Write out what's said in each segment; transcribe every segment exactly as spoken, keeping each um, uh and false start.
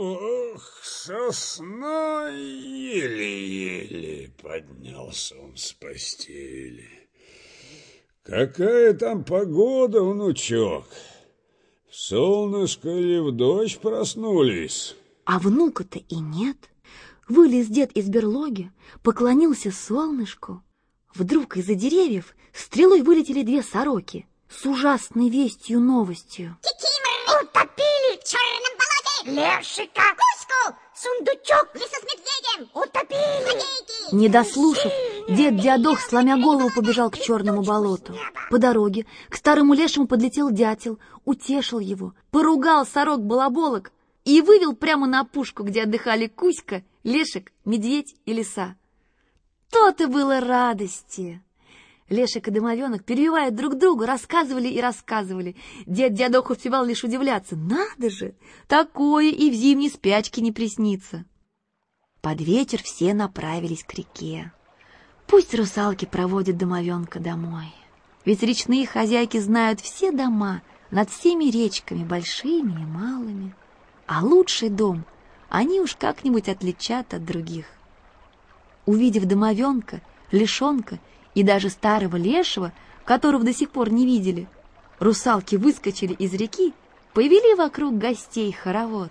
Ох, сосна еле-еле поднялся он с постели. Какая там погода, внучок? В солнышко или в дождь проснулись? А внука-то и нет. Вылез дед из берлоги, поклонился солнышку. Вдруг из-за деревьев стрелой вылетели две сороки с ужасной вестью новостью. Кикиморы утопили в черном болоте Лешика, Кузьку, сундучок, лиса с медведем утопили. Злодейки. Не дослушав, дед Диадох, сломя голову, побежал к черному болоту. По дороге к старому лешему подлетел дятел, утешил его, поругал сорок-балаболок и вывел прямо на опушку, где отдыхали Кузька, Лешик, медведь и лиса. То-то было радости! Лешик и домовенок, перебивая друг друга, рассказывали и рассказывали. Дед Диадох успевал лишь удивляться. Надо же, такое и в зимней спячке не приснится. Под вечер все направились к реке. Пусть русалки проводят домовенка домой. Ведь речные хозяйки знают все дома над всеми речками, большими и малыми. А лучший дом они уж как-нибудь отличат от других. Увидев домовенка, лешонка и даже старого лешего, которого до сих пор не видели, русалки выскочили из реки, повели вокруг гостей хоровод.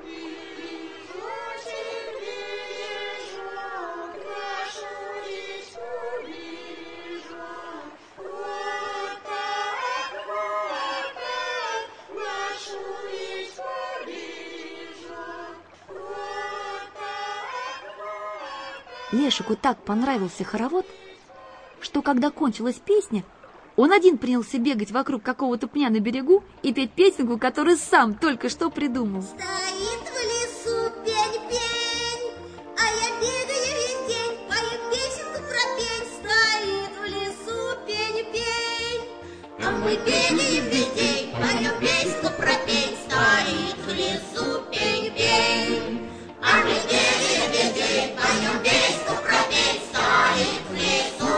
Лешику так понравился хоровод, что когда кончилась песня, он один принялся бегать вокруг какого-то пня на берегу и петь песенку, которую сам только что придумал. Стоит в лесу пень-пень, а я бегаю весь день, пою песенку про пень. Стоит в лесу пень-пень, а мы бегаем весь день, поем песенку про пень. Стоит в лесу пень-пень, а мы бегаем весь день, поем песенку про пень. Стоит в лесу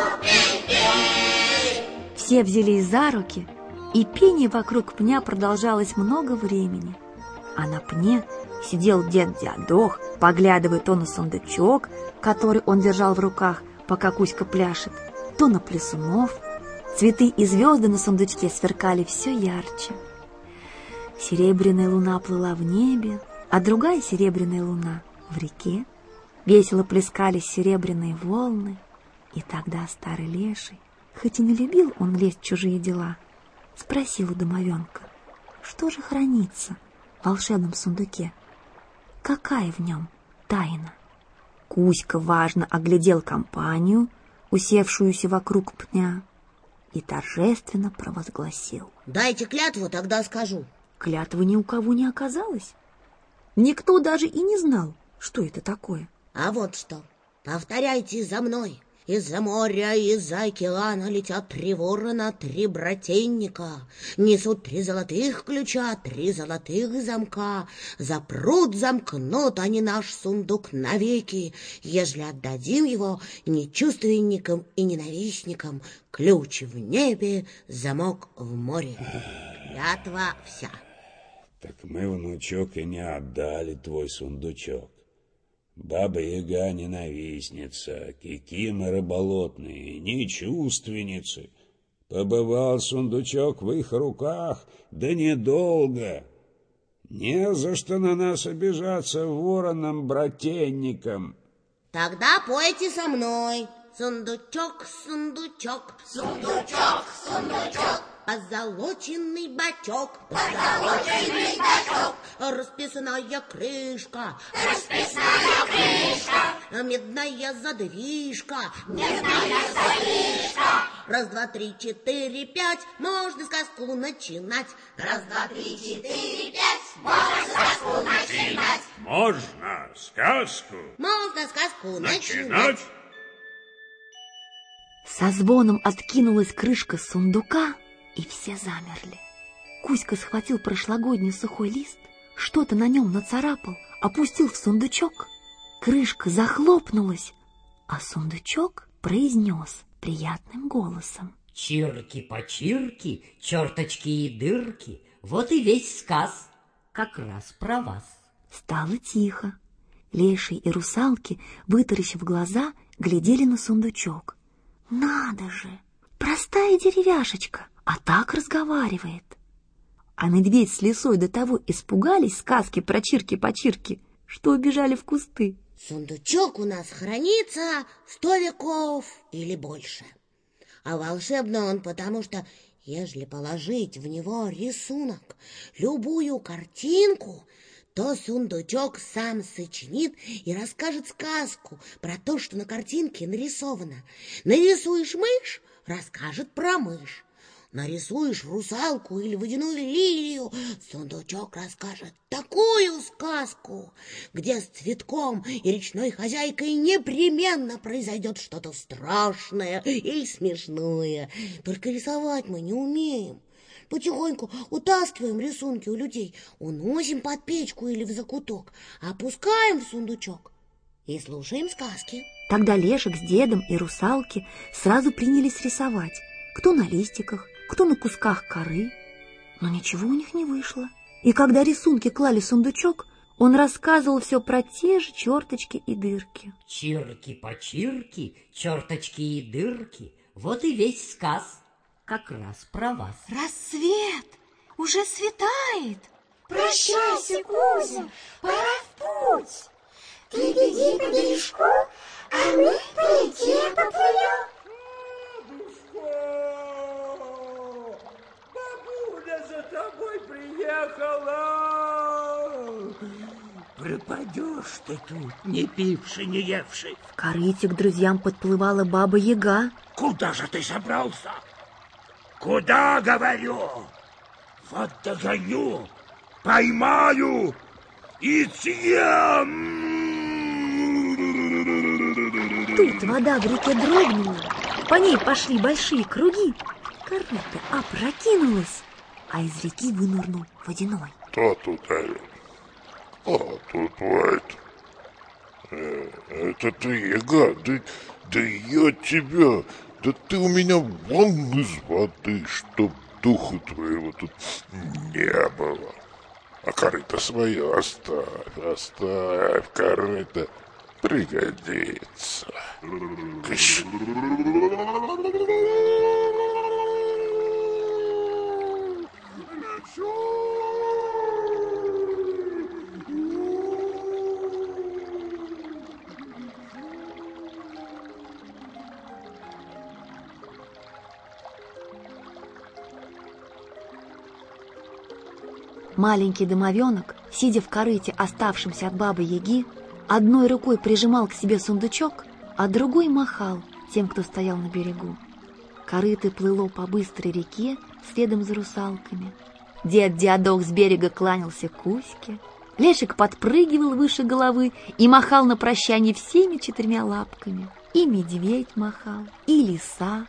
пень-пень. Все взялись за руки, и пение вокруг пня продолжалось много времени. А на пне сидел дед Диадох, поглядывая то на сундучок, который он держал в руках, пока Кузька пляшет, то на плясунов. Цветы и звезды на сундучке сверкали все ярче. Серебряная луна плыла в небе, а другая серебряная луна в реке. Весело плескались серебряные волны, и тогда старый леший, хоть и не любил он лезть в чужие дела, спросил у домовенка, что же хранится в волшебном сундуке, какая в нем тайна. Кузька важно оглядел компанию, усевшуюся вокруг пня, и торжественно провозгласил: «Дайте клятву, тогда скажу». Клятвы ни у кого не оказалось. Никто даже и не знал, что это такое. А вот что, повторяйте за мной. Из-за моря, из-за океана летят три ворона, три брательника. Несут три золотых ключа, три золотых замка. Запрут, замкнут они наш сундук навеки, ежели отдадим его нечувственникам и ненавистникам. Ключ в небе, замок в море. Клятва вся. Так мы, внучок, и не отдали твой сундучок. Баба-яга ненавистница, кикиморы болотные, нечувственницы. Побывал сундучок в их руках, да недолго. Не за что на нас обижаться вороном-брательникам. Тогда пойте со мной. Сундучок, сундучок, сундучок, сундучок, позолоченный бачок, позолоченный бачок, расписная крышка, расписная крышка, медная задвижка, медная задвижка. Раз, два, три, четыре, пять, можно сказку начинать. Раз, два, три, четыре, пять, можно сказку начинать. Можно сказку Можно сказку начинать. начинать. Со звоном откинулась крышка сундука, и все замерли. Кузька схватил прошлогодний сухой лист, что-то на нем нацарапал, опустил в сундучок. Крышка захлопнулась, а сундучок произнес приятным голосом: Чирки-почирки, черточки и дырки, вот и весь сказ как раз про вас. Стало тихо. Леший и русалки, вытаращив глаза, глядели на сундучок. Надо же! Простая деревяшечка, а так разговаривает. А медведь с лисой до того испугались сказки про чирки-почирки, что убежали в кусты. Сундучок у нас хранится сто веков или больше. А волшебный он потому, что, ежели положить в него рисунок, любую картинку, то сундучок сам сочинит и расскажет сказку про то, что на картинке нарисовано. Нарисуешь мышь — расскажет про мышь. Нарисуешь русалку или водяную лилию, сундучок расскажет такую сказку, где с цветком и речной хозяйкой непременно произойдет что-то страшное или смешное. Только рисовать мы не умеем. Потихоньку утаскиваем рисунки у людей, уносим под печку или в закуток, опускаем в сундучок и слушаем сказки. Тогда Лешек с дедом и русалки сразу принялись рисовать, кто на листиках, кто на кусках коры. Но ничего у них не вышло. И когда рисунки клали в сундучок, он рассказывал все про те же черточки и дырки. Чирки-почирки, черточки и дырки. Вот и весь сказ. Как раз про вас. Рассвет! Уже светает! Прощайся, Кузя, пора в путь! Ты беги по бережку, а мы по реке поплывем. Бабуля за тобой приехала! Пропадешь ты тут, не пивший, не евший. В корыте к друзьям подплывала баба-яга. Куда же ты собрался? Куда, говорю? Вот догоню, поймаю и съем! Тут вода в реке дрогнула, по ней пошли большие круги, корыто опрокинулось, а из реки вынырнул водяной. Кто тут орет? Кто тут воет? Э, это ты, яга, да, да я тебя, да ты у меня вон из воды, чтоб духу твоего тут не было. А корыто свое оставь, оставь, корыто пригодится. Кыш. Маленький домовенок, сидя в корыте, оставшемся от бабы-яги, одной рукой прижимал к себе сундучок, а другой махал тем, кто стоял на берегу. Корыто плыло по быстрой реке следом за русалками. Дед Диадох с берега кланялся Кузьке. Лешек подпрыгивал выше головы и махал на прощание всеми четырьмя лапками. И медведь махал, и лиса.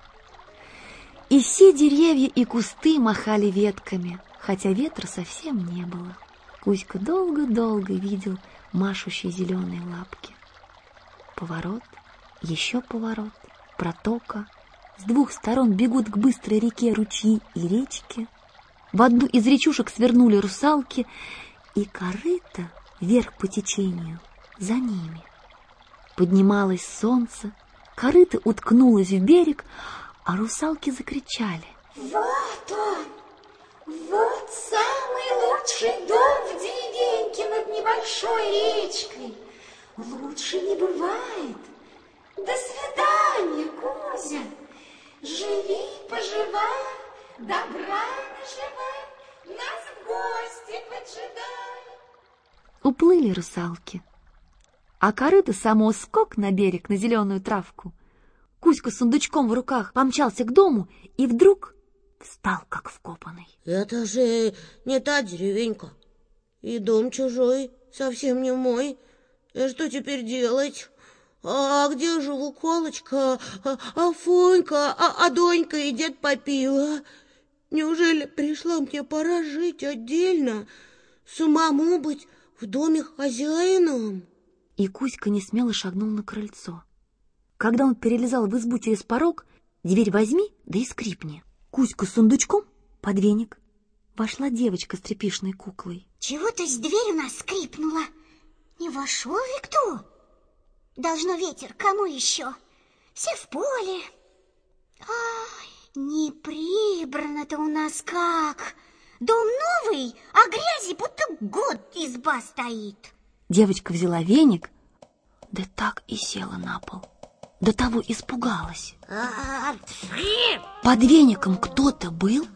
И все деревья и кусты махали ветками, хотя ветра совсем не было. Кузька долго-долго видел машущие зеленые лапки. Поворот, еще поворот, протока. С двух сторон бегут к быстрой реке ручьи и речки. В одну из речушек свернули русалки, и корыто вверх по течению за ними. Поднималось солнце, корыто уткнулось в берег, а русалки закричали. Вот он! Вот самый лучший дом в деревеньке над небольшой речкой. Лучше не бывает. До свидания, Кузя. Живи, поживай, добра наживай, нас в гости поджидай. Уплыли русалки, а корыто само скок на берег, на зеленую травку. Кузька с сундучком в руках помчался к дому и вдруг встал, как вкопанный. Это же не та деревенька, и дом чужой, совсем не мой. И что теперь делать? А где же Луколочка, а, а Фонька, а, а Донька и дед Попила? Неужели пришла мне пора жить отдельно, самому быть в доме хозяином? И Кузька несмело шагнул на крыльцо. Когда он перелезал в избу через порог, дверь возьми, да и скрипни. Кузька с сундучком под веник. Вошла девочка с тряпишной куклой. Чего-то дверь у нас скрипнула. Пошел ли кто? Должно ветер, кому еще? Все в поле. Ай, не прибрано-то у нас как. Дом новый, а грязи будто год изба стоит. Девочка взяла веник, да так и села на пол. До того испугалась. Под веником кто-то был,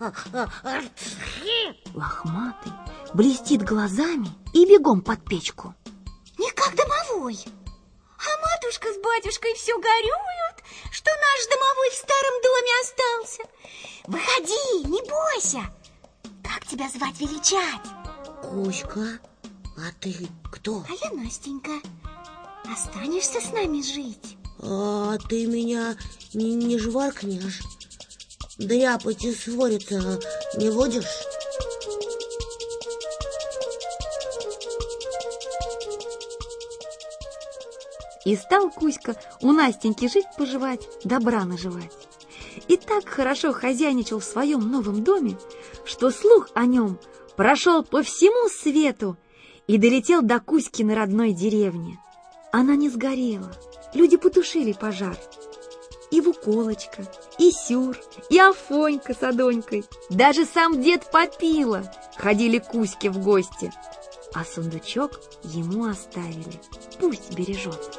лохматый, блестит глазами и бегом под печку. Не как домовой. А матушка с батюшкой все горюют, что наш домовой в старом доме остался. Выходи, не бойся. Как тебя звать, величать? Кузька, а ты кто? А я Настенька. Останешься с нами жить? А ты меня не, не жваркнешь? Дряпать и ссориться не будешь? И стал Кузька у Настеньки жить-поживать, добра наживать. И так хорошо хозяйничал в своем новом доме, что слух о нем прошел по всему свету и долетел до Кузькиной родной деревни. Она не сгорела, люди потушили пожар. И Вуколочка, и Сюр, и Афонька с Адонькой, даже сам дед Попила ходили к Кузьке в гости, а сундучок ему оставили, пусть бережет.